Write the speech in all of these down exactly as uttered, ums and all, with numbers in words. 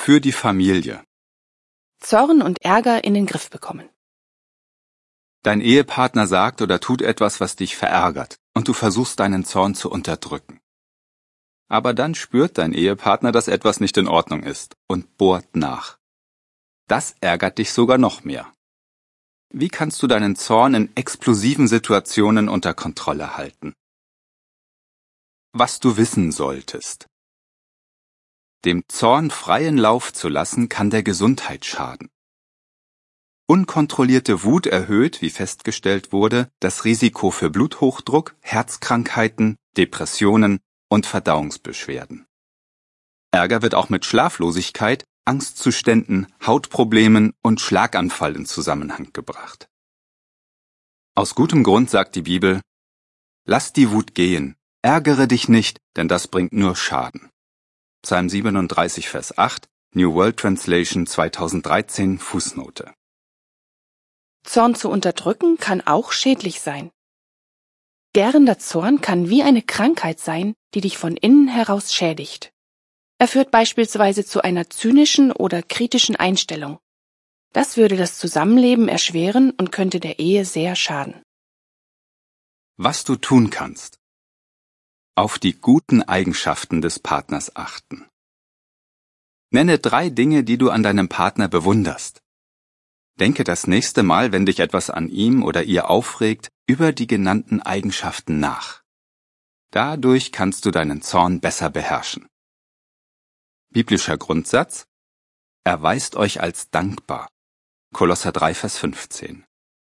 Für die Familie. Zorn und Ärger in den Griff bekommen. Dein Ehepartner sagt oder tut etwas, was dich verärgert, und du versuchst deinen Zorn zu unterdrücken. Aber dann spürt dein Ehepartner, dass etwas nicht in Ordnung ist und bohrt nach. Das ärgert dich sogar noch mehr. Wie kannst du deinen Zorn in explosiven Situationen unter Kontrolle halten? Was du wissen solltest. Dem Zorn freien Lauf zu lassen, kann der Gesundheit schaden. Unkontrollierte Wut erhöht, wie festgestellt wurde, das Risiko für Bluthochdruck, Herzkrankheiten, Depressionen und Verdauungsbeschwerden. Ärger wird auch mit Schlaflosigkeit, Angstzuständen, Hautproblemen und Schlaganfall in Zusammenhang gebracht. Aus gutem Grund sagt die Bibel: Lass die Wut gehen, ärgere dich nicht, denn das bringt nur Schaden. Psalm siebenunddreißig, Vers acht, New World Translation zweitausenddreizehn, Fußnote. Zorn zu unterdrücken kann auch schädlich sein. Gärender Zorn kann wie eine Krankheit sein, die dich von innen heraus schädigt. Er führt beispielsweise zu einer zynischen oder kritischen Einstellung. Das würde das Zusammenleben erschweren und könnte der Ehe sehr schaden. Was du tun kannst. Auf die guten Eigenschaften des Partners achten. Nenne drei Dinge, die du an deinem Partner bewunderst. Denke das nächste Mal, wenn dich etwas an ihm oder ihr aufregt, über die genannten Eigenschaften nach. Dadurch kannst du deinen Zorn besser beherrschen. Biblischer Grundsatz: Erweist euch als dankbar. Kolosser drei, Vers fünfzehn.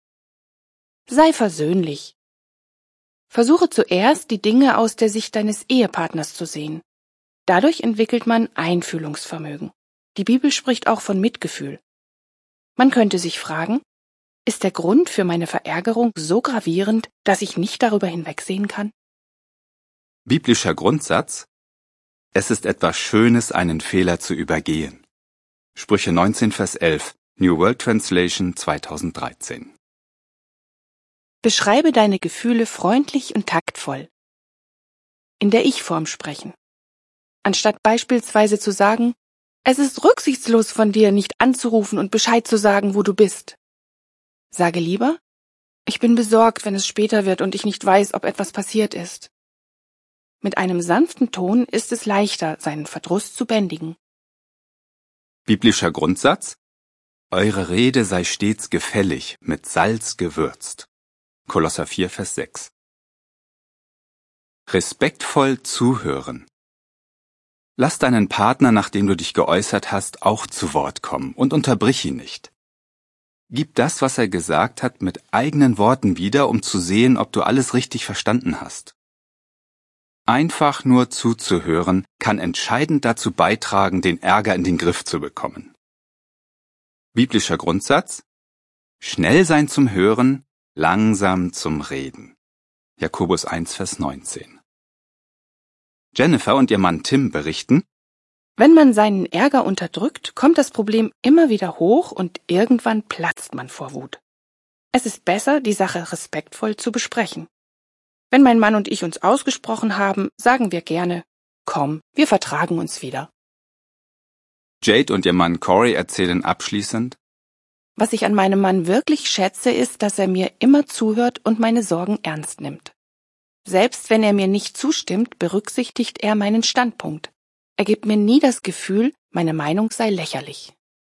Sei versöhnlich. Versuche zuerst, die Dinge aus der Sicht deines Ehepartners zu sehen. Dadurch entwickelt man Einfühlungsvermögen. Die Bibel spricht auch von Mitgefühl. Man könnte sich fragen: Ist der Grund für meine Verärgerung so gravierend, dass ich nicht darüber hinwegsehen kann? Biblischer Grundsatz: Es ist etwas Schönes, einen Fehler zu übergehen. Sprüche neunzehn, Vers elf, New World Translation zweitausenddreizehn. Beschreibe deine Gefühle freundlich und taktvoll. In der Ich-Form sprechen. Anstatt beispielsweise zu sagen: Es ist rücksichtslos von dir, nicht anzurufen und Bescheid zu sagen, wo du bist. Sage lieber: Ich bin besorgt, wenn es später wird und ich nicht weiß, ob etwas passiert ist. Mit einem sanften Ton ist es leichter, seinen Verdruss zu bändigen. Biblischer Grundsatz: Eure Rede sei stets gefällig, mit Salz gewürzt. Kolosser vier, Vers sechs. Respektvoll zuhören. Lass deinen Partner, nachdem du dich geäußert hast, auch zu Wort kommen und unterbrich ihn nicht. Gib das, was er gesagt hat, mit eigenen Worten wieder, um zu sehen, ob du alles richtig verstanden hast. Einfach nur zuzuhören kann entscheidend dazu beitragen, den Ärger in den Griff zu bekommen. Biblischer Grundsatz: Schnell sein zum Hören, langsam zum Reden. Jakobus eins, Vers neunzehn. Jennifer und ihr Mann Tim berichten: Wenn man seinen Ärger unterdrückt, kommt das Problem immer wieder hoch und irgendwann platzt man vor Wut. Es ist besser, die Sache respektvoll zu besprechen. Wenn mein Mann und ich uns ausgesprochen haben, sagen wir gerne: Komm, wir vertragen uns wieder. Jade und ihr Mann Corey erzählen abschließend: Was ich an meinem Mann wirklich schätze, ist, dass er mir immer zuhört und meine Sorgen ernst nimmt. Selbst wenn er mir nicht zustimmt, berücksichtigt er meinen Standpunkt. Er gibt mir nie das Gefühl, meine Meinung sei lächerlich.